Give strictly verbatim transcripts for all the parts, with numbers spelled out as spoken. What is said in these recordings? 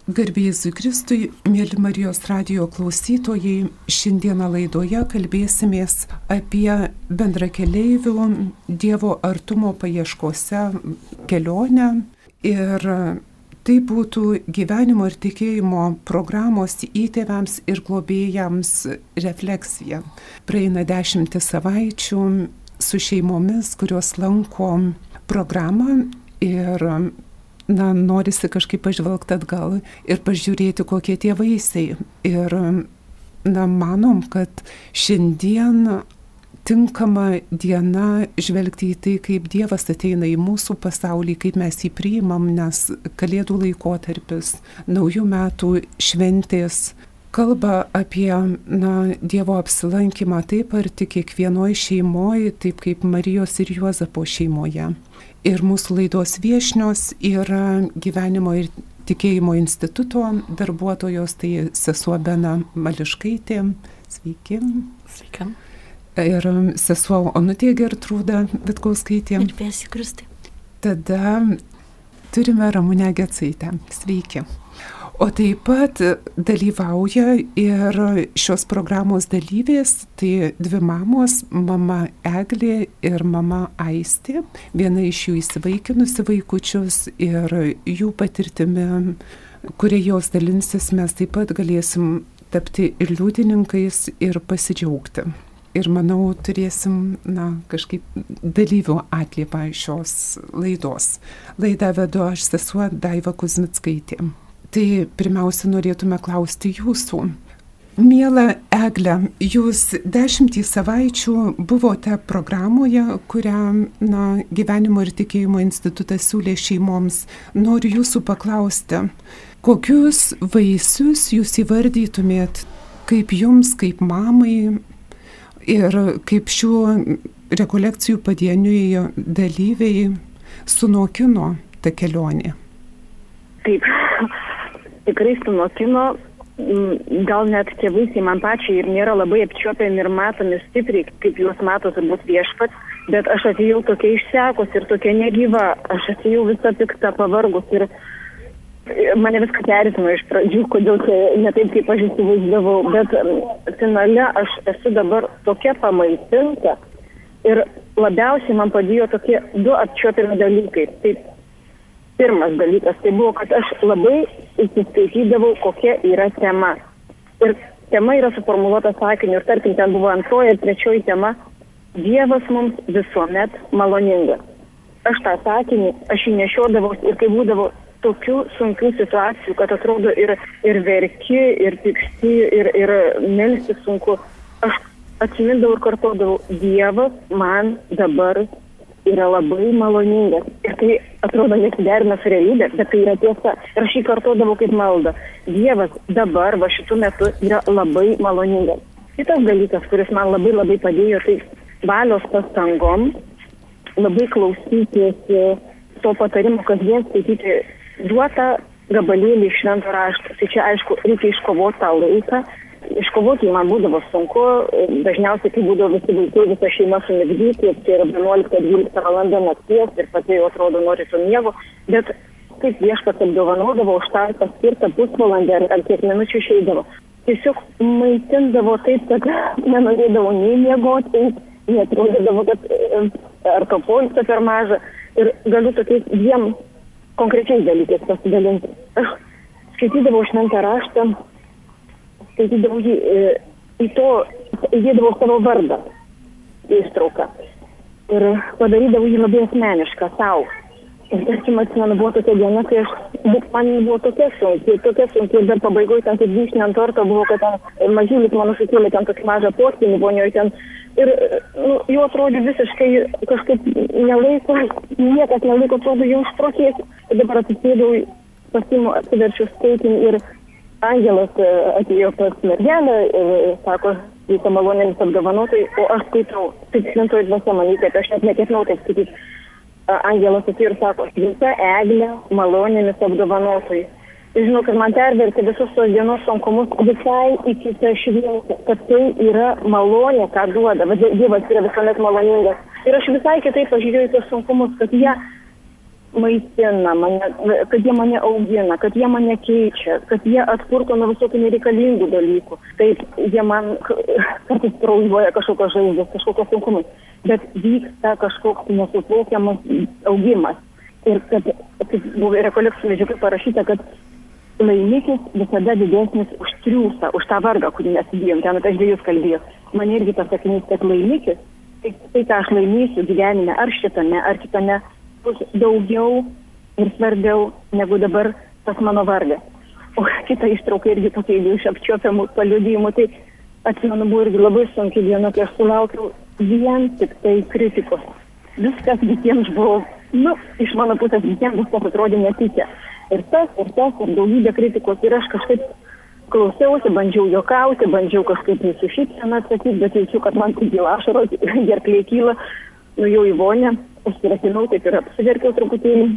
Garbė Jėzui Kristui, mėly Marijos radijo klausytojai, šiandieną laidoje kalbėsimės apie bendrakeleivių Dievo artumo paieškose kelionę ir tai būtų gyvenimo ir tikėjimo programos įtėviams ir globėjams refleksija. Praeina dešimtį savaičių su šeimomis, kurios lanko programą ir Na, norisi kažkaip pažvelgti atgal ir pažiūrėti, kokie tie vaisiai. Ir na, manom, kad šiandien tinkama diena žvelgti į tai, kaip Dievas ateina į mūsų pasaulį, kaip mes jį priimam, nes Kalėdų laikotarpis, naujų metų šventės kalba apie na, Dievo apsilankymą taip arti kiekvienoje šeimoje, taip kaip Marijos ir Juozapo šeimoje. Ir mūsų laidos viešnios yra Gyvenimo ir tikėjimo instituto darbuotojos, tai sesuo Bena Mališkaitė. Sveiki. Sveiki. Ir sesuo Onutė Gertrūda Vitkauskaitė. Ir Jėzui Kristui. Tada turime Ramunę Gecaitę. Sveiki. O taip pat dalyvauja ir šios programos dalyvės, tai dvi mamos, mama Eglė ir mama Aistė. Viena iš jų įsivaikinusi vaikučius ir jų patirtimi, kurie jos dalinsis, mes taip pat galėsim tapti ir liudininkais ir pasidžiaugti. Ir manau, turėsim na, kažkaip dalyvių atliepą šios laidos. Laidą vedu aš, sesuo Daiva Kuzmickaitė. Tai pirmiausia norėtume klausti jūsų. Miela Egle, jūs dešimtį savaičių buvote programoje, kurią na, Gyvenimo ir tikėjimo institutas siūlė šeimoms. Noriu jūsų paklausti, kokius vaisius jūs įvardytumėt kaip jums, kaip mamai ir kaip šių rekolekcijų padieniui dalyviai sunokino tą kelionę? Taip. Tikrai sunokino, gal net tie vaisiai man pačiai ir nėra labai apčiuopiami ir matomi stipriai, kaip juos mato turbūt Viešpats, bet aš atėjau tokia išsekus ir tokia negyva, aš atėjau visą piktą pavargus ir mane viską erzino iš pradžių, kodėl čia ne taip, kaip aš įsivaizdavau, bet finale aš esu dabar tokia pamaitinta ir labiausiai man padėjo tokie du apčiuopiami dalykai. Taip, pirmas dalykas, tai buvo, kad aš labai įsiskaitydavau, kokia yra tema. Ir tema yra suformuoluota sakiniu. Ir tarkim, ten buvo antroji ir trečioji tema. Dievas mums visuomet maloningas. Aš tą sakinį, aš jį nešiodavau ir kai būdavo tokių sunkių situacijų, kad atrodo ir, ir verki, ir pyksti, ir, ir melstis sunku. Aš atsimindavau ir kartodavau, Dievas man dabar yra labai maloningas. Ir tai atrodo nesiderina su realybė, bet tai yra tiesa. Ir aš jį kartodavau kaip maldą. Dievas dabar, va šitų metų, yra labai maloningas. Kitas dalykas, kuris man labai labai padėjo, tai valios pastangom, labai klausytis to patarimo, kasdien skaityti duotą gabalėlį iš švento rašto. Tai čia, aišku, reikia iškovoti tą laiką. Iškovoti man būdavo sunku, dažniausiai kai būdavo visi vaikai, visa šeima sumigdyti, tai yra vienuolikta dvylikta valanda nakties ir pati jau atrodo nori to miego, bet kaip Viešpats apdovanodavo už tą paskirtą pusvalandį ar, ar kiek minučių išeidavo. Tiesiog maitindavo taip, kad nenorėdavo nei miegoti, neatrodydavo, kad ar to poilsio per maža ir galiu tokiais dviem konkrečiais dalykais pasidalinti. Aš skaitydavau šventą raštą, skaitydavau jį, į to įdėdavau savo vardą įstrauką ir padarydavau jį labai asmenišką savo. Ir tarkim, atsimenu, buvo tokia diena, kai aš, man buvo tokia sunkiai, tokia sunkiai, bet pabaigoje ten kaip vyšnė ant torto buvo, kad ten mažylis mano sukėlė ten tokį mažą potkinį vonioje ten ir nu, jau atrodė visiškai kažkaip nelaiko, niekas nelaiko, atrodo jau išprokėsiu. Ir dabar atsisėdau, pasimu, atsiverčiu skaitinį ir angelas atėjo pas mergelę ir sako, vyko malonėmis apdovanotai, o aš skaitau, taip šventoji dvasia manyti, aš net neketinau taip skaityti. Angelas atėjo ir sako, sveika Eglė malonėmis apdovanotai. Ir žinau, kad man pervertė visus tos dienos sunkumus visai į kitą šviesą, kad tai yra malonė, ką duoda, bet Dievas yra visuomet maloningas. Ir aš visai kitaip pažiūrėjau į tos sunkumus, kad jie maitina mane, kad jie mane augina, kad jie mane keičia, kad jie atpurto nuo visokių nereikalingų dalykų. Taip, jie man kartais kraujuoja kažkokios žaizdos, kažkokios sunkumai, bet vyksta kažkoks nesuplaukiamas augimas. Ir kad, kaip buvo rekolekcijų medžiagai parašyta, kad laimikis visada didesnis už triūsą, už tą vargą, kurį mes įdėjom, ten apie žvejus kalbėjau. Man irgi tas sakinys, kad laimikis, tai, tai ką aš laimėsiu gyvenime, ar šitame, ar kitame, bus daugiau ir svarbiau negu dabar tas mano vargas. O kita ištrauka irgi tokia iš apčiuopiamų paliudijimų, tai atsimenu, buvo irgi labai sunki diena, kai aš sulaukiau vien tik tai kritikos. Viskas visiems buvo, nu, iš mano pusės visiems viskas atrodė netyčia. Ir tas, ir tas, ir daugybė kritikos. Ir aš kažkaip klausiausi, bandžiau juokauti, bandžiau kažkaip su šypsena atsakyti, bet jaučiu, kad man tik gila ašaros, gerklė kyla, nuėjau į vonę, užsirakinau, taip ir apsiverkiau truputėlį.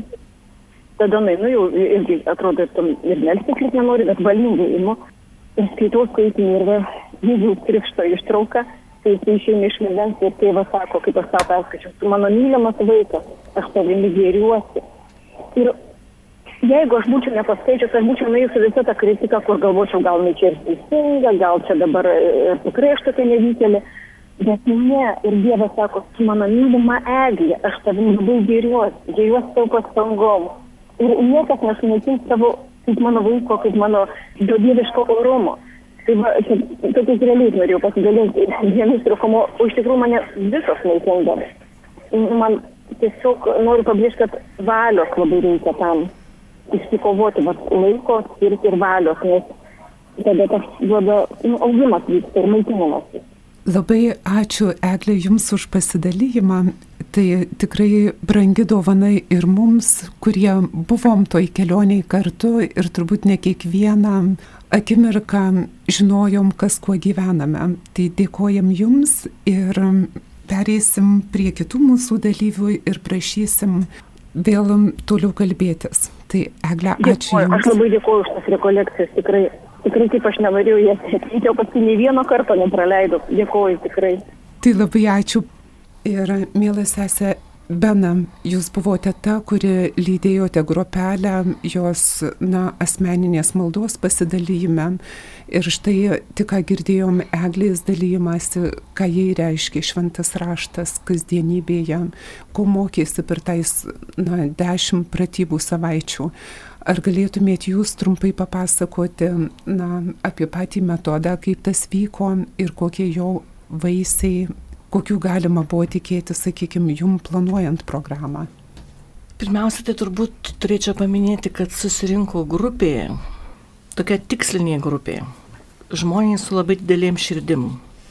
Tada, nu, jau irgi atrodo, ir melstis nenori, bet valingai imu. Ir skaitau skaitinį ir va, Jėzaus Krikšto ištrauką, kai jis išeina iš vandens ir tėvas sako, kaip aš tau perskaičiau, tu mano mylimas vaikas, aš tavimi gėriuosi. Ir jeigu aš būčiau nepaskaičius, aš būčiau nuėjusi visą tą kritiką, kur galvočiau, gal ne čia ir teisinga, gal čia dabar tikrai aš tokia nevykėlė. Bet ne, ir Dievas sako, tu mano mylima Eglė, aš tavim labai gėriuosi, gėriuosi tavo pastangom. Ir niekas nesunaikins tavo, kaip mano vaiko, kaip mano dieviško orumo. Tai va, tokius realiais norėjau pasidalinti. Vienas trūkumo, o iš tikrųjų mane visos naikindavo. Man tiesiog noriu pabrėžti, kad valios labai reikia tam išsikovoti, bet laiko skirti ir valios, nes tada tas duoda, nu, augimas vyksta ir maitinimas. Labai ačiū, Eglė, Jums už pasidalijimą. Tai tikrai brangi dovana ir mums, kurie buvom toj kelioniai kartu ir turbūt ne kiekvieną akimirką žinojom, kas kuo gyvename. Tai dėkojam Jums ir pereisim prie kitų mūsų dalyvių ir prašysim vėl toliau kalbėtis. Tai Eglė, ačiū Dėkuoju, Jums. Aš labai dėkuoju už tas rekolekcijas, tikrai. Tikrai kaip aš nenorėjau jas ateiti, o paskui nei vieno karto nepraleidau. Dėkuoju tikrai. Tai labai ačiū. Ir mielą sesę Bena, jūs buvote ta, kuri lydėjote grupelę jos, na, asmeninės maldos pasidalyme. Ir štai tik ką girdėjom Eglės dalyjimąsi, ką jai reiškia šventas raštas kasdienybėje, ko mokėsi per tais, na, dešimt pratybų savaičių. Ar galėtumėt jūs trumpai papasakoti, na, apie patį metodą, kaip tas vyko ir kokie jo vaisiai, kokių galima buvo tikėti, sakykime, jum planuojant programą? Pirmiausia, tai turbūt turėčiau paminėti, kad susirinko grupė, tokia tikslinė grupė, žmonės su labai didelėm širdim.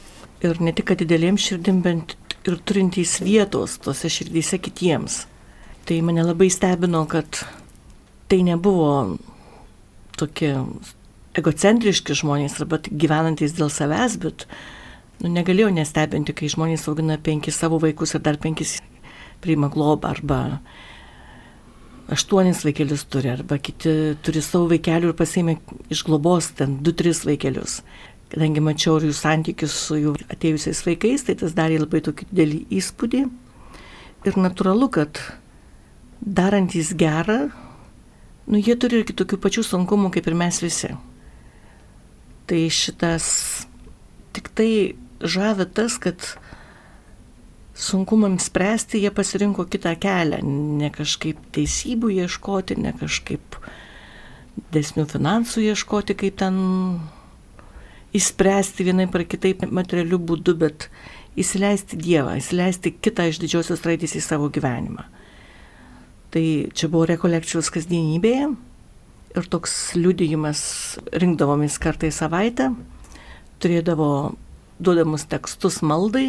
Ir ne tik didelėm širdim, bet ir turintys vietos tose širdyse kitiems. Tai mane labai stebino, kad tai nebuvo tokie egocentriški žmonės arba gyvenantys dėl savęs, bet nu, negalėjau nestebinti, kai žmonės augina penkis savo vaikus ir dar penkis priima globą, arba aštuonis vaikelius turi, arba kiti turi savo vaikelių ir pasiėmė iš globos ten du, tris vaikelius. Kadangi mačiau jų santykius su jų atėjusiais vaikais, tai tas darė labai tokį didelį įspūdį. Ir natūralu, kad darantys gerą, nu, jie turi ir kitokių pačių sunkumų, kaip ir mes visi. Tai šitas tik tai žavi tas, kad sunkumams spręsti jie pasirinko kitą kelią, ne kažkaip teisybių ieškoti, ne kažkaip desnių finansų ieškoti, kaip ten įspręsti vienaip ar kitaip materialių būdų, bet įsileisti Dievą, įsileisti kitą iš didžiosios raidės į savo gyvenimą. Tai čia buvo rekolekcijos kasdienybėje ir toks liudijimas rinkdavomis kartą į savaitę, turėdavo duodamus tekstus maldai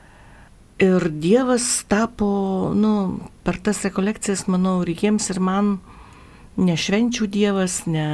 ir Dievas tapo, nu, per tas rekolekcijas, manau, ir jiems ir man ne švenčių Dievas, ne,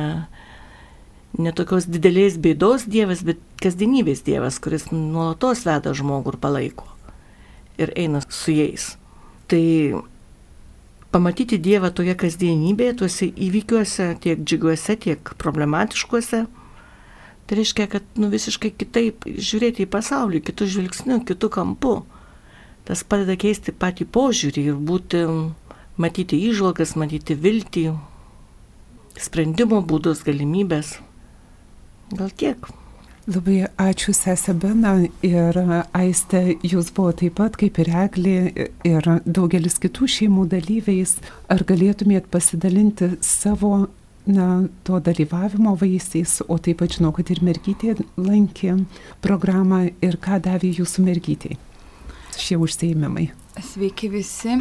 ne tokios didelės bėdos Dievas, bet kasdienybės Dievas, kuris nuolatos veda žmogų ir palaiko ir eina su jais. Tai pamatyti Dievą toje kasdienybėje, tuose įvykiuose, tiek džiugiuose, tiek problematiškuose, tai reiškia, kad nu, visiškai kitaip žiūrėti į pasaulį, kitų žvilgsnių, kitų kampų. Tas padeda keisti patį požiūrį ir būti matyti įžvalgas, matyti viltį, sprendimo būdus, galimybės. Gal tiek. Labai ačiū, sesė Bena, ir Aiste, jūs buvo taip pat kaip ir Eglė ir daugelis kitų šeimų dalyviais. Ar galėtumėt pasidalinti savo na, to dalyvavimo vaisiais, o taip pat žinau, kad ir mergytė lankė programą ir ką davė jūsų mergytei šie užsiėmimai? Sveiki visi.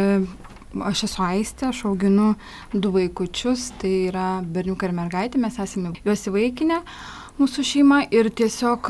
Aš esu Aistė, aš auginu du vaikučius, tai yra berniuką ir mergaitę, mes esame juos įvaikinę, mūsų šeima, ir tiesiog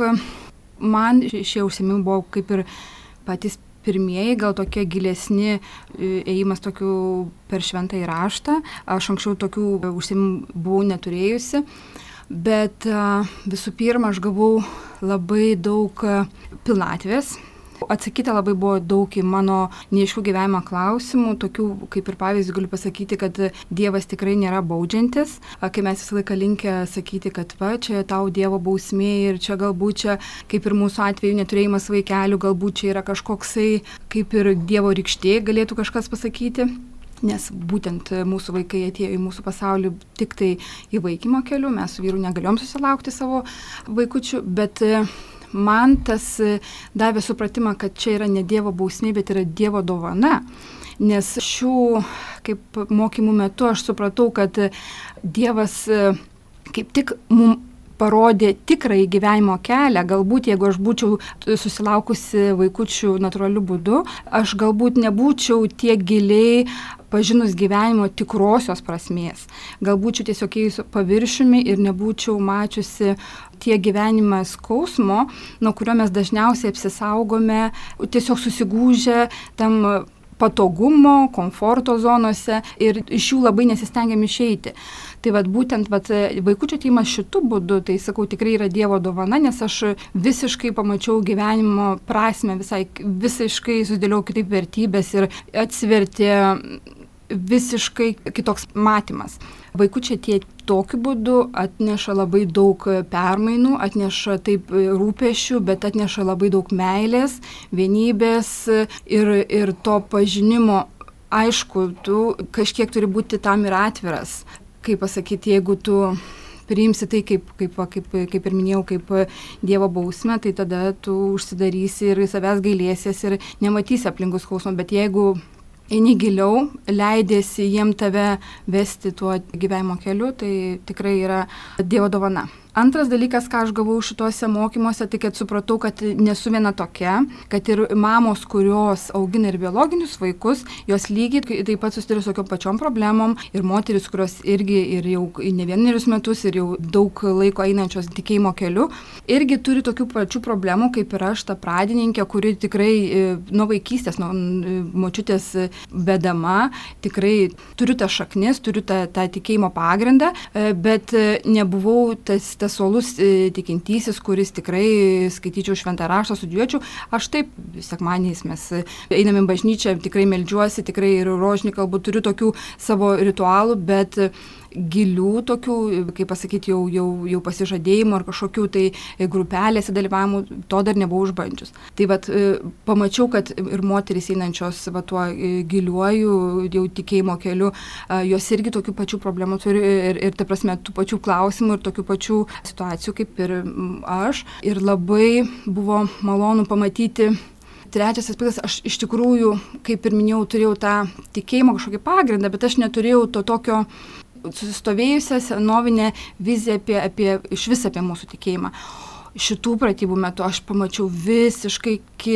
man šie užsiėmimai buvo kaip ir patys pirmieji, gal tokie gilesni, ėjimas tokių per šventąjį raštą. Aš anksčiau tokių užsiėmimų buvau neturėjusi, bet visų pirma, aš gavau labai daug pilnatvės. Atsakyta labai buvo daug į mano neaiškių gyvenimo klausimų, tokių kaip ir pavyzdį galiu pasakyti, kad Dievas tikrai nėra baudžiantis, kai mes visą laiką linkę sakyti, kad va, čia tau Dievo bausmė ir čia galbūt čia, kaip ir mūsų atveju neturėjimas vaikelių, galbūt čia yra kažkoksai, kaip ir Dievo rykštė, galėtų kažkas pasakyti. Nes būtent mūsų vaikai atėjo į mūsų pasaulį tik tai įvaikymo keliu, mes su vyru negalėjom susilaukti savo vaikučių, bet man tas davė supratimą, kad čia yra ne Dievo bausmė, bet yra Dievo dovana. Nes šių kaip mokymų metu aš supratau, kad Dievas kaip tik mums parodė tikrąjį gyvenimo kelią. Galbūt, jeigu aš būčiau susilaukusi vaikučių natūraliu būdu, aš galbūt nebūčiau tiek giliai pažinus gyvenimo tikrosios prasmės. Galbūt būčiau tiesiog ėjusi paviršiumi ir nebūčiau mačiusi tie gyvenimą skausmo, nuo kurio mes dažniausiai apsisaugome, tiesiog susigūžę tam patogumo, komforto zonose ir iš jų labai nesistengiam išeiti. Tai vat, būtent vat, vaikučių atėjimas šitų būdų, tai sakau, tikrai yra Dievo dovana, nes aš visiškai pamačiau gyvenimo prasmę, visai, visiškai susidėliau kitaip vertybės ir atsivertė visiškai kitoks matymas. Vaikučiai tie tokiu būdu atneša labai daug permainų, atneša taip rūpesčių, bet atneša labai daug meilės, vienybės ir, ir to pažinimo. Aišku, tu kažkiek turi būti tam ir atviras. Kaip pasakyti, jeigu tu priimsi tai, kaip, kaip, kaip, kaip ir minėjau, kaip Dievo bausmę, tai tada tu užsidarysi ir savęs gailėsies ir nematysi aplinkos skausmo, bet jeigu eini giliau, leidėsi jiem tave vesti tuo gyvenimo keliu, tai tikrai yra Dievo dovana. Antras dalykas, ką aš gavau šituose mokymuose, tai kad supratau, kad nesu viena tokia, kad ir mamos, kurios augina ir biologinius vaikus, jos lygiai taip pat susiduria su tokiom pačiom problemom, ir moteris, kurios irgi ir jau ne vienerius metus ir jau daug laiko einančios tikėjimo keliu, irgi turi tokių pačių problemų, kaip ir aš, ta pradininkė, kuri tikrai nuo vaikystės, nuo močiutės bedama, tikrai turiu tą šaknis, turiu tą, tą tikėjimo pagrindą, bet nebuvau tas tas uolus tikintysis, kuris tikrai skaityčiau šventą raštą, studijuočiau. Aš taip, sekmadieniais mes einame į bažnyčią, tikrai meldžiuosi, tikrai ir rožinį kalbų, turiu tokių savo ritualų, bet gilių tokių, kaip pasakyti, jau, jau, jau pasižadėjimų ar kažkokių tai grupelėse dalyvavimų, to dar nebuvau išbandžius. Tai vat, pamačiau, kad ir moterys einančios va, tuo giliuoju jau tikėjimo keliu, jos irgi tokių pačių problemų turi ir, ir ta prasme, tų pačių klausimų ir tokių pačių situacijų kaip ir aš. Ir labai buvo malonu pamatyti. Trečias aspektas, aš iš tikrųjų, kaip ir minėjau, turėjau tą tikėjimo kažkokį pagrindą, bet aš neturėjau to tokio susistovėjusią senovinę viziją apie, apie, iš vis apie mūsų tikėjimą. Šitų pratybų metu aš pamačiau visiškai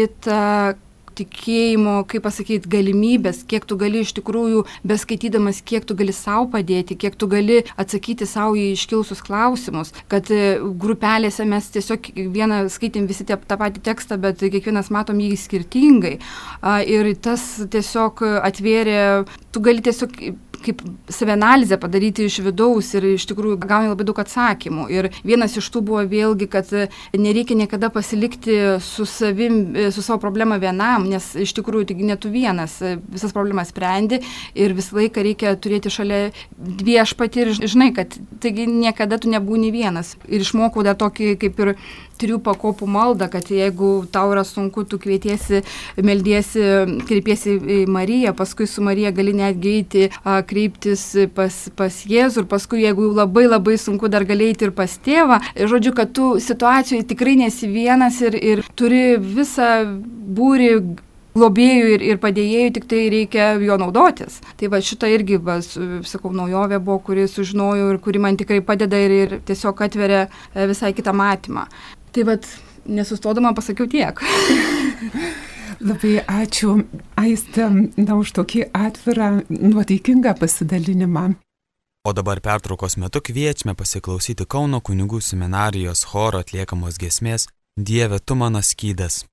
kitą tikėjimo, kaip pasakyti, galimybės, kiek tu gali iš tikrųjų, beskaitydamas, kiek tu gali savo padėti, kiek tu gali atsakyti savo į iškilusius klausimus, kad grupelėse mes tiesiog vieną skaitėm visi tą patį tekstą, bet kiekvienas matom jį skirtingai. Ir tas tiesiog atvėrė, tu gali tiesiog kaip savianalizę padaryti iš vidaus ir iš tikrųjų gauni labai daug atsakymų. Ir vienas iš tų buvo vėlgi, kad nereikia niekada pasilikti su savim, su savo problema vienam, nes iš tikrųjų taigi ne tu vienas visas problemas sprendi ir visą laiką reikia turėti šalia viešpatį ir žinai, kad taigi niekada tu nebūni vienas. Ir išmokau dar tokį kaip ir trijų pakopų maldą, kad jeigu tau yra sunku, tu kvietiesi, meldiesi, kreipiesi į Mariją, paskui su Marija gali netgi eiti, kreiptis pas, pas Jėzų ir paskui, jeigu labai labai sunku, dar gali eiti ir pas tėvą. Žodžiu, kad tu situacijoje tikrai nesi vienas ir, ir turi visą būrį globėjų ir, ir padėjėjų, tik tai reikia jo naudotis. Tai va šita irgi, va, sakau, naujovė buvo, kuri sužinojau ir kuri man tikrai padeda ir, ir tiesiog atveria visai kitą matymą. Tai va, nesustodama pasakiau tiek. Labai ačiū, Aiste, na, už tokį atvirą, nuotaikingą pasidalinimą. O dabar pertraukos metu kviečiame pasiklausyti Kauno kunigų seminarijos choro atliekamos giesmės Dieve, tu mano skydas.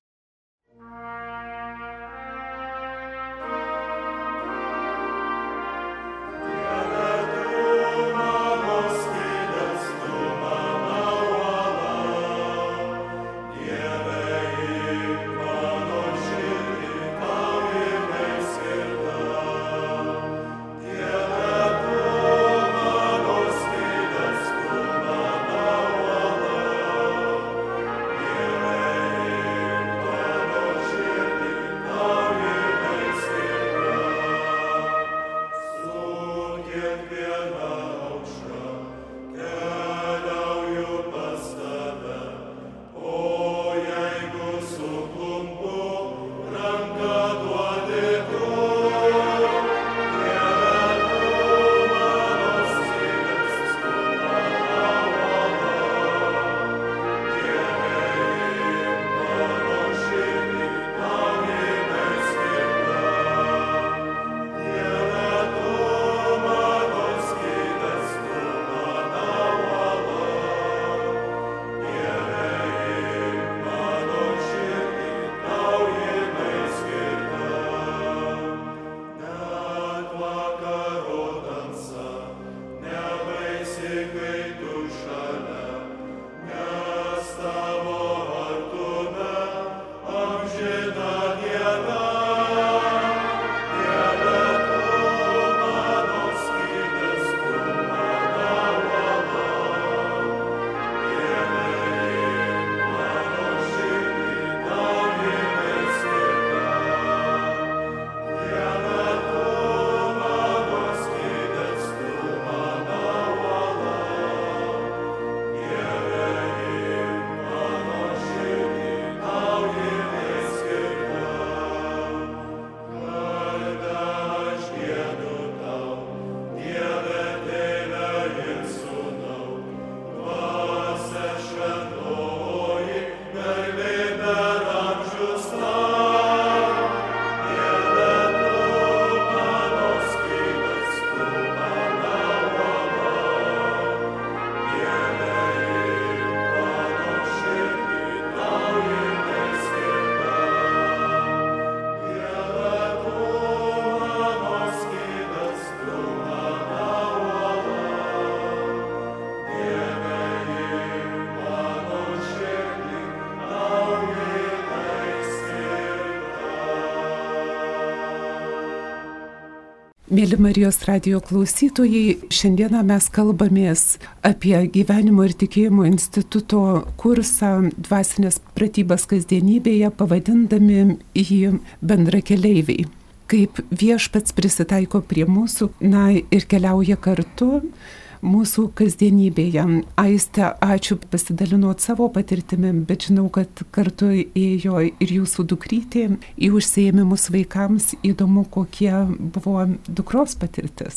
Mėly Marijos radijo klausytojai, šiandieną mes kalbamės apie Gyvenimo ir tikėjimo instituto kursą Dvasinės pratybas kasdienybėje, pavadindami jį Bendrakeleiviai. Kaip viešpats prisitaiko prie mūsų, na ir keliauja kartu mūsų kasdienybėje. Aiste, ačiū, pasidalinot savo patirtimi, bet žinau, kad kartu ėjo ir jūsų dukrytė į užsiėmimus vaikams. Įdomu, kokie buvo dukros patirtis.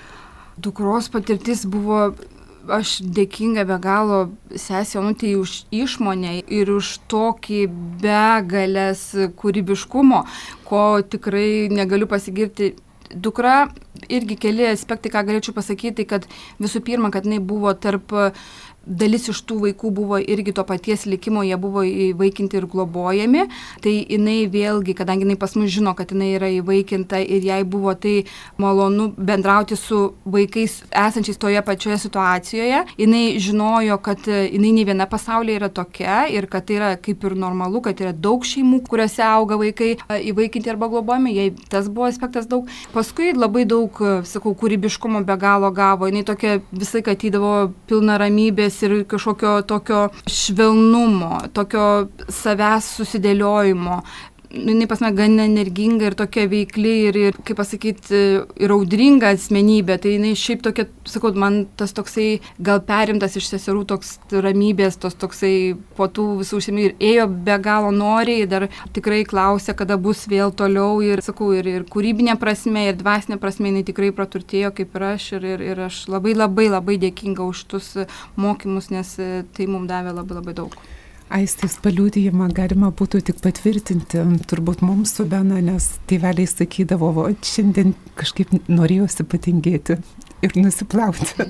Dukros patirtis buvo, aš dėkinga be galo sesei Onutei už išmonę ir už tokį begalės kūrybiškumo, ko tikrai negaliu pasigirti. Dukra, irgi keli aspektai, ką galėčiau pasakyti, kad visų pirma, kad jinai buvo tarp, dalis iš tų vaikų buvo irgi to paties likimo, jie buvo įvaikinti ir globojami, tai jinai vėlgi, kadangi jinai pas mus žino, kad jinai yra įvaikinta ir jai buvo tai malonu bendrauti su vaikais esančiais toje pačioje situacijoje, jinai žinojo, kad jinai ne viena pasaulyje yra tokia ir kad tai yra kaip ir normalu, kad yra daug šeimų, kuriuose auga vaikai įvaikinti arba globojami, jai tas buvo aspektas daug. Po paskui labai daug, sakau, kūrybiškumo be galo gavo. Jis tokia visai atydavo pilna ramybės ir kažkokio tokio švelnumo, tokio savęs susidėliojimo. Jis pas mane gan energinga ir tokia veikli ir, ir kaip pasakyti, ir audringa asmenybė. Tai jis šiaip tokia, sakau, man tas toksai gal perimtas iš seserų toks ramybės, tos toksai po tų visų užsienį ir ėjo be galo noriai, dar tikrai klausė, kada bus vėl toliau ir, sakau, ir, ir kūrybinė prasme, ir dvasinė prasme, jis tikrai praturtėjo kaip ir aš ir, ir, ir aš labai labai labai dėkinga už tus mokymus, nes tai mums davė labai labai daug. Aistės paliudijimą galima būtų tik patvirtinti, turbūt mums su Bena, nes tėveliai sakydavo, o šiandien kažkaip norėjosi patingėti ir nusiplauti.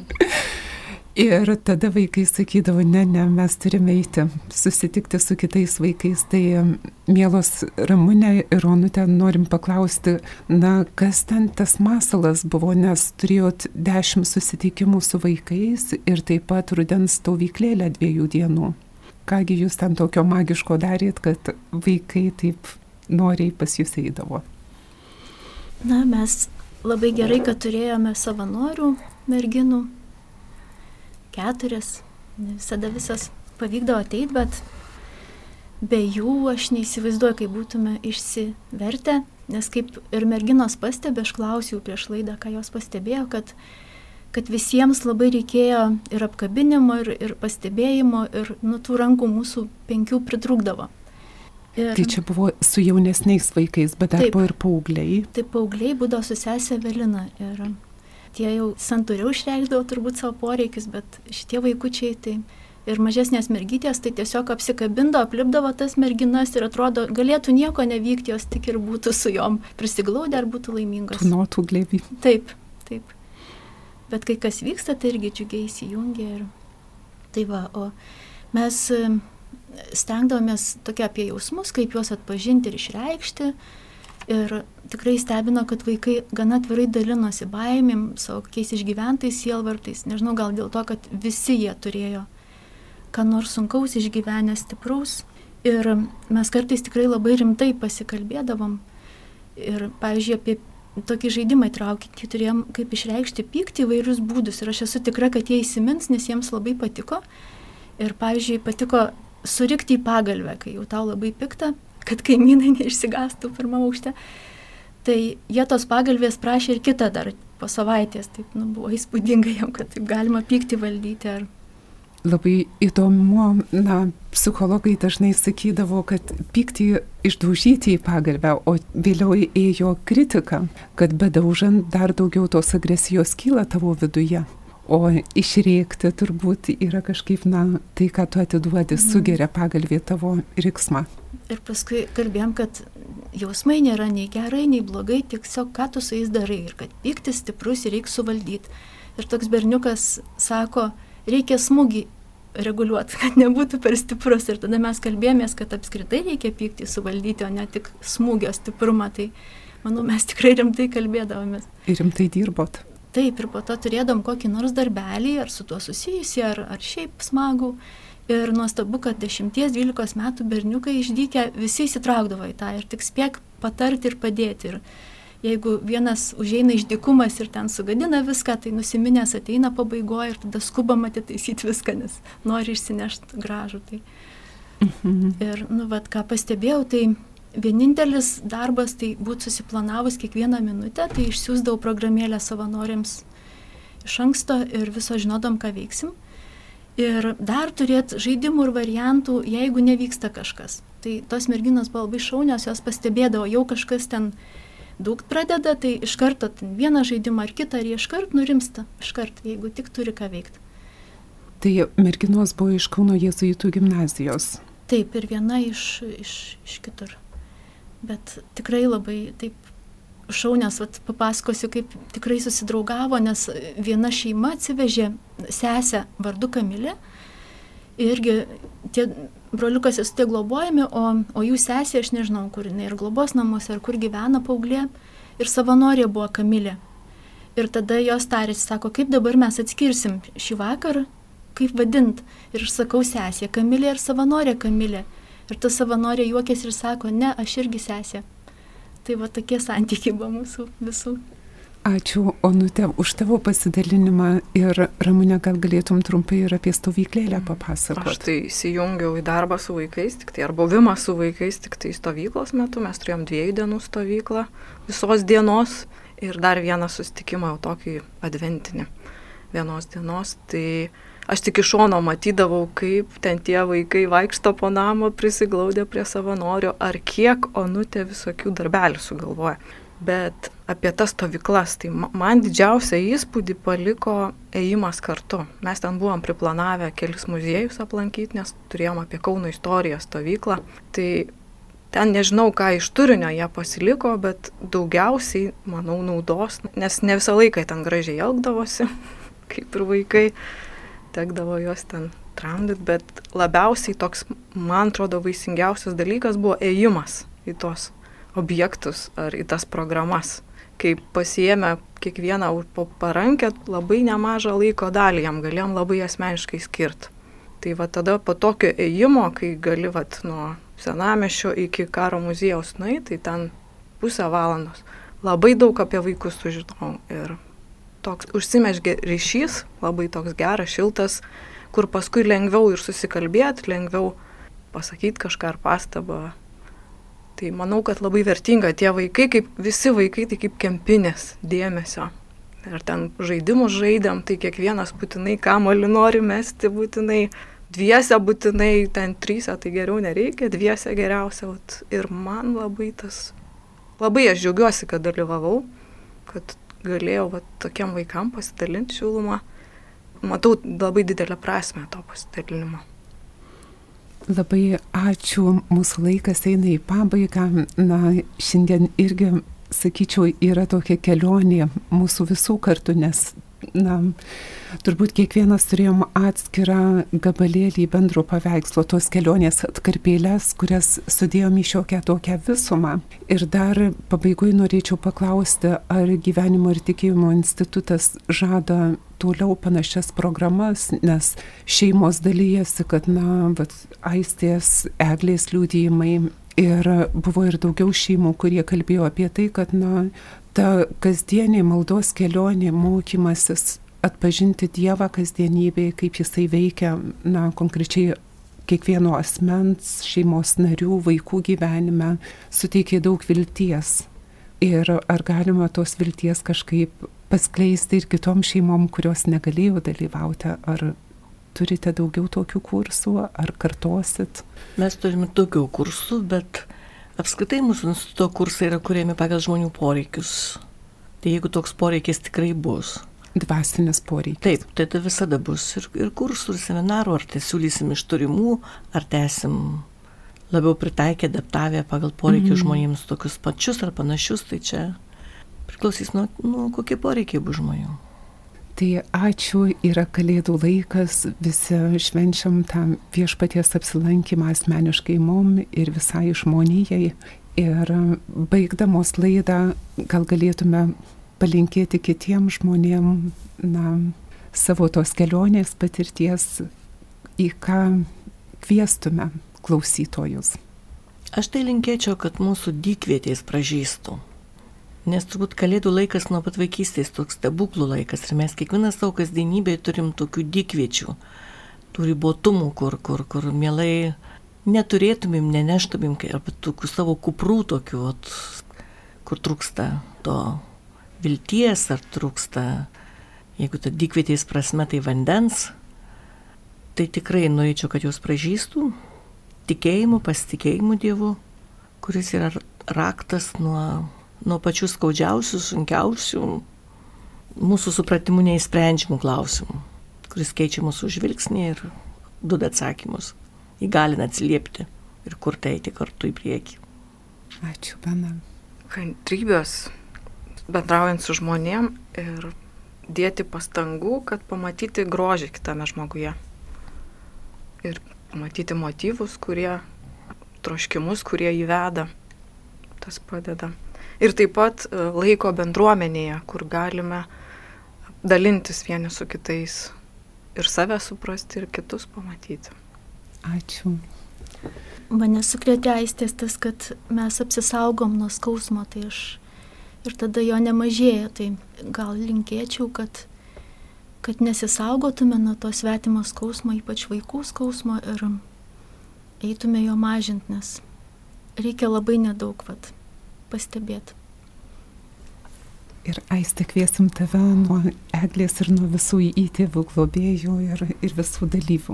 Ir tada vaikai sakydavo, ne, ne, mes turime eiti, susitikti su kitais vaikais. Tai mielos Ramunė ir Onutė, norim paklausti, na, kas ten tas masalas buvo, nes turėjot dešimt susitikimų su vaikais ir taip pat rudens stovyklėlę dviejų dienų. Kągi jūs ten tokio magiško darėt, kad vaikai taip noriai pas jūs eidavo? Na, mes labai gerai, kad turėjome savanorių merginų, keturias, ne visada visas pavykdavo ateiti, bet be jų aš neįsivaizduoju, kaip būtume išsivertę, nes kaip ir merginos pastebė, aš klausiau prieš laidą, ką jos pastebėjo, kad kad visiems labai reikėjo ir apkabinimo, ir, ir pastebėjimo, ir nu, tų rankų mūsų penkių pritrūkdavo. Ir, tai čia buvo su jaunesniais vaikais, bet dar taip, buvo ir paaugliai. Taip, paaugliai būdavo su sesė Evelina. Ir tie jau santūriau išreikšdavo turbūt savo poreikius, bet šitie vaikučiai, tai ir mažesnės mergytės, tai tiesiog apsikabindavo, aplipdavo tas merginas ir atrodo, galėtų nieko nevykti, jos tik ir būtų su jom prisiglaudę ar būtų laimingos. Tūnotų glėbį. Taip, taip. Bet kai kas vyksta, tai irgi džiugiai įsijungia. Ir... Tai va, o mes stengdavomės tokia apie jausmus, kaip juos atpažinti ir išreikšti. Ir tikrai stebino, kad vaikai gana atvirai dalinosi baimėm, savo kokiais išgyventais sielvartais. Nežinau, gal dėl to, kad visi jie turėjo ką nors sunkaus išgyvenę, stipraus. Ir mes kartais tikrai labai rimtai pasikalbėdavom. Ir, pavyzdžiui, apie tokį žaidimą įtraukinti, turėjom kaip išreikšti pyktį įvairius būdus ir aš esu tikra, kad jie įsimins, nes jiems labai patiko. Ir pavyzdžiui, patiko surikti į pagalvę, kai jau tau labai pikta, kad kaimynai neišsigastų pirmam aukšte. Tai jie tos pagalvės prašė ir kitą dar po savaitės, taip nu, buvo įspūdinga jam, kad taip galima pyktį valdyti. Ar... Labai įdomu, na, psichologai dažnai sakydavo, kad pyktį išdaužyti į pagalvę, o vėliau ėjo kritika, kad bedaužant dar daugiau tos agresijos kyla tavo viduje. O išrėkti turbūt yra kažkaip, na, tai, ką tu atiduodi, sugeria pagalvė tavo riksmą. Ir paskui kalbėjom, kad jausmai nėra nei gerai, nei blogai, tiesiog ką tu su jais darai ir kad pyktis stiprus ir reikia suvaldyti. Ir toks berniukas sako, reikia smūgį reguliuoti, kad nebūtų per stiprus. Ir tada mes kalbėjomės, kad apskritai reikia pyktį suvaldyti, o ne tik smūgio stiprumą. Tai, manau, mes tikrai rimtai kalbėdavomės. Ir rimtai dirbot. Taip, ir po to turėdom kokį nors darbelį, ar su tuo susijusi, ar, ar šiaip smagų. Ir nuostabu, kad dešimties dvylikos metų berniukai išdykę visi įsitraukdavo į tą ir tik spėk patarti ir padėti. Ir jeigu vienas užeina išdykumas ir ten sugadina viską, tai nusiminęs ateina pabaigoje ir tada skubam atitaisyti viską, nes nori išsinešti gražų. Tai. Mhm. Ir, nu, vat, ką pastebėjau, tai vienintelis darbas, tai būtų susiplanavus kiekvieną minutę, tai išsiųsdavau programėlę savanoriams iš anksto ir viso žinodom, ką veiksim. Ir dar turėt žaidimų ir variantų, jeigu nevyksta kažkas. Tai tos merginos buvo labai šaunios, jos pastebėdavo, jau kažkas ten daug pradeda, tai iš karto vieną žaidimą ar kitą, ir jie iš karto nurimsta, iš karto, jeigu tik turi ką veikti. Tai merginos buvo iš Kauno jėzuitų gimnazijos. Taip, ir viena iš, iš, iš kitur. Bet tikrai labai taip šaunios, vat, papasakosiu, kaip tikrai susidraugavo, nes viena šeima atsivežė sesę vardu Kamilė. Irgi tie broliukas esu tie globojami, o, o jų sesė, aš nežinau, kur jinai ir globos namuose, ar kur gyvena paauglė, ir savanorė buvo Kamilė. Ir tada jos tarėsi, sako, kaip dabar mes atskirsim šį vakarą, kaip vadint. Ir aš sakau, sesė Kamilė ir savanorė Kamilė. Ir ta savanorė juokėsi ir sako, ne, aš irgi sesė. Tai va tokie santykiai buvo mūsų visų. Ačiū, Onute, už tavo pasidalinimą ir Ramune, gal galėtum trumpai ir apie stovyklėlę papasakoti. Aš tai įsijungiau į darbą su vaikais, tik tai ar buvimą su vaikais, tik tai stovyklos metu. Mes turėjom dviejų dienų stovyklą visos dienos ir dar vieną susitikimą, jau tokį adventinį vienos dienos. Tai aš tik iš šono matydavau, kaip ten tie vaikai vaikšto po namą, prisiglaudę prie savanorių, ar kiek Onutė visokių darbelių sugalvoja. Bet apie tas stovyklas, tai man didžiausią įspūdį paliko ėjimas kartu. Mes ten buvom priplanavę kelis muziejus aplankyti, nes turėjom apie Kauno istoriją stovyklą. Tai ten nežinau, ką iš turinio jie pasiliko, bet daugiausiai, manau, naudos, nes ne visą laiką ten gražiai elgdavosi, kaip ir vaikai, tekdavo juos ten tramdyti, bet labiausiai toks, man atrodo, vaisingiausias dalykas buvo ėjimas į tos objektus ar į tas programas, kai pasiėmė kiekvieną po parankę labai nemažą laiko dalį, jam galėjom labai asmeniškai skirti. Tai va tada po tokio ėjimo, kai gali va nuo Senamiesčio iki Karo muziejaus nueiti, tai ten pusę valandos. Labai daug apie vaikus sužinau ir toks užsimezgė ryšys, labai toks geras, šiltas, kur paskui lengviau ir susikalbėti, lengviau pasakyti kažką ar pastabą. Tai manau, kad labai vertinga tie vaikai, kaip visi vaikai, tai kaip kempinės dėmesio. Ir ten žaidimus žaidėm, tai kiekvienas būtinai kamuolį nori mesti, būtinai dviese, būtinai ten tryse, tai geriau nereikia, dviese geriausia. Ir man labai tas, labai aš džiaugiuosi, kad dalyvavau, kad galėjau va, tokiem vaikam pasidalinti šilumą. Matau labai didelę prasmę to pasidalinimo. Labai ačiū, mūsų laikas eina į pabaigą. Na, šiandien irgi, sakyčiau, yra tokia kelionė mūsų visų kartu, nes, na, turbūt kiekvienas turėjom atskirą gabalėlį bendro paveikslo, tos kelionės atkarpėlės, kurias sudėjom į šiokią tokią visumą. Ir dar pabaigoje norėčiau paklausti, ar Gyvenimo ir tikėjimo institutas žada toliau panašias programas, nes šeimos dalyjasi, kad, na, vat, Aistės, Eglės liudijimai ir buvo ir daugiau šeimų, kurie kalbėjo apie tai, kad, na, ta kasdienė maldos kelionė, mokymasis, atpažinti Dievą kasdienybėje, kaip jisai veikia, na, konkrečiai kiekvieno asmens, šeimos narių, vaikų gyvenime, suteikė daug vilties. Ir ar galima tos vilties kažkaip paskleisti ir kitom šeimom, kurios negalėjo dalyvauti? Ar turite daugiau tokių kursų, ar kartosit? Mes turime daugiau kursų, bet apskritai mūsų instituto kursai yra kuriami pagal žmonių poreikius. Tai jeigu toks poreikis tikrai bus. Dvasinis poreikis. Taip, tai tai visada bus ir, ir kursų, ir seminarų, ar tai siūlysim iš turimų, ar tęsim labiau pritaikę, adaptavę pagal poreikius mm. žmonėms tokius pačius ar panašius, tai čia priklausys nuo, nuo kokie poreikiai bus žmonių. Tai ačiū, yra Kalėdų laikas, visi švenčiam tą Viešpaties apsilankymą asmeniškai mum ir visai žmonijai. Ir baigdamos laidą, gal galėtume palinkėti kitiems žmonėms, na, savo tos kelionės patirties, į ką kviestume klausytojus. Aš tai linkėčiau, kad mūsų dykvietės pražystų. Nes turbūt Kalėdų laikas nuo pat vaikystės toks stebuklų laikas ir mes kiekvienas savo kasdienybėje turim tokių dykviečių, tų ribotumų, kur, kur, kur mielai neturėtumėm, neneštumėm, arba tokių savo kuprų tokių, ot, kur trūksta to vilties ar trūksta, jeigu ta dykvietės prasme tai vandens, tai tikrai norėčiau, kad jos pražystų tikėjimu, pasitikėjimu Dievu, kuris yra raktas nuo nuo pačių skaudžiausių, sunkiausių, mūsų supratimų neįsprendžiamų klausimų, kuris keičia mūsų žvilgsnį ir duoda atsakymus, įgalina atsiliepti ir kurti eiti kartu į priekį. Ačiū, Bena. Kantrybės, bendraujant su žmonėm ir dėti pastangų, kad pamatyti grožį kitame žmoguje. Ir pamatyti motyvus, kurie, troškimus, kurie įveda. Tas padeda. Ir taip pat laiko bendruomenėje, kur galime dalintis vieni su kitais ir save suprasti, ir kitus pamatyti. Ačiū. Mane sukrėtė Aistės tas, kad mes apsisaugom nuo skausmo, tai aš ir tada jo nemažėja. Tai gal linkėčiau, kad, kad nesisaugotume nuo to svetimo skausmo, ypač vaikų skausmo, ir eitume jo mažinti, nes reikia labai nedaug vat, pastebėti. Ir Aiste, kviesim tave nuo Eglės ir nuo visų įtėvių globėjų ir, ir visų dalyvių.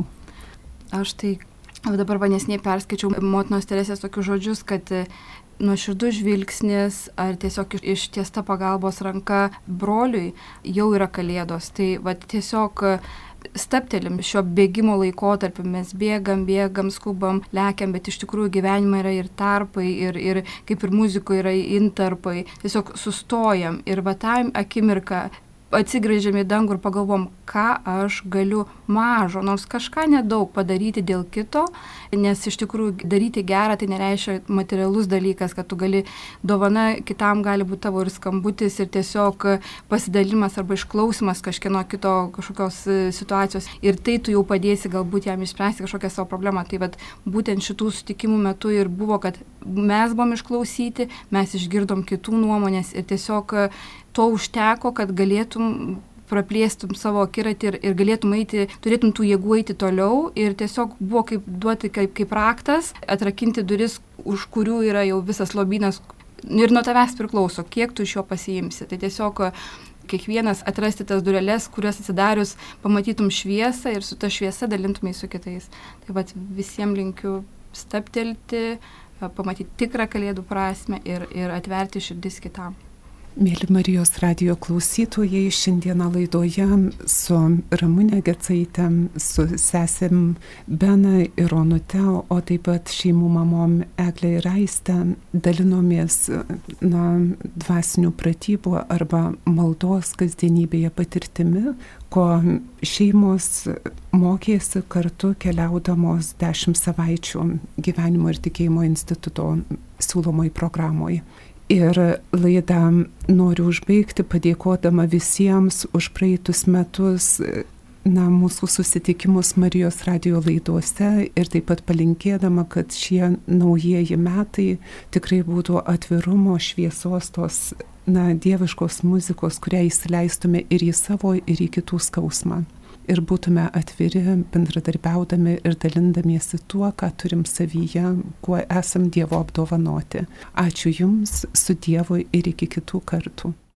Aš tai dabar vanesniai perskaičiau motinos Teresės tokius žodžius, kad nuoširdus žvilgsnis ar tiesiog ištiesta pagalbos ranka broliui jau yra kalėdos. Tai va, tiesiog staptelim šio bėgimo laikotarpiu, mes bėgam, bėgam, skubam, lekiam, bet iš tikrųjų gyvenime yra ir tarpai, ir, ir kaip ir muzikoje yra intarpai, tiesiog sustojam ir va tą akimirką atsigręžiam į dangų ir pagalvom, ką aš galiu mažo, nors kažką nedaug padaryti dėl kito, nes iš tikrųjų daryti gerą tai nereiškia materialus dalykas, kad tu gali, dovana kitam gali būti tavo ir skambutis ir tiesiog pasidalimas arba išklausimas kažkieno kito kažkokios situacijos ir tai tu jau padėsi galbūt jam išspręsti kažkokią savo problemą. Tai vat, būtent šitų sutikimų metu ir buvo, kad mes buvom išklausyti, mes išgirdom kitų nuomonės ir tiesiog to užteko, kad galėtum praplėstum savo akiratį ir, ir galėtum eiti, turėtum tų jėgų eiti toliau ir tiesiog buvo kaip duoti kaip, kaip raktas, atrakinti duris, už kurių yra jau visas lobynas ir nuo tavęs priklauso, kiek tu iš jo pasiimsi. Tai tiesiog kiekvienas atrasti tas dureles, kurias atsidarius pamatytum šviesą ir su ta šviesa dalintumai su kitais. Tai vat visiems linkiu staptelti, pamatyti tikrą kalėdų prasmę ir, ir atverti širdis kitam. Mėly Marijos radijo klausytojai, šiandieną laidoje su Ramunė Gecaitė, su sesėm Bena ir Onute, o taip pat šeimų mamom Eglė ir Aiste dalinomės na, dvasinių pratybų arba maldos kasdienybėje patirtimi, ko šeimos mokėsi kartu keliaudamos dešimt savaičių gyvenimo ir tikėjimo instituto siūlomoj programoje. Ir laidą noriu užbaigti padėkodama visiems už praeitus metus na, mūsų susitikimus Marijos radijo laidose ir taip pat palinkėdama, kad šie naujieji metai tikrai būtų atvirumo, šviesos, tos na, dieviškos muzikos, kurią įsileistume ir į savo, ir į kitų skausmą. Ir būtume atviri, bendradarbiaudami ir dalindamiesi tuo, ką turim savyje, kuo esam Dievo apdovanoti. Ačiū Jums, su Dievu ir iki kitų kartų.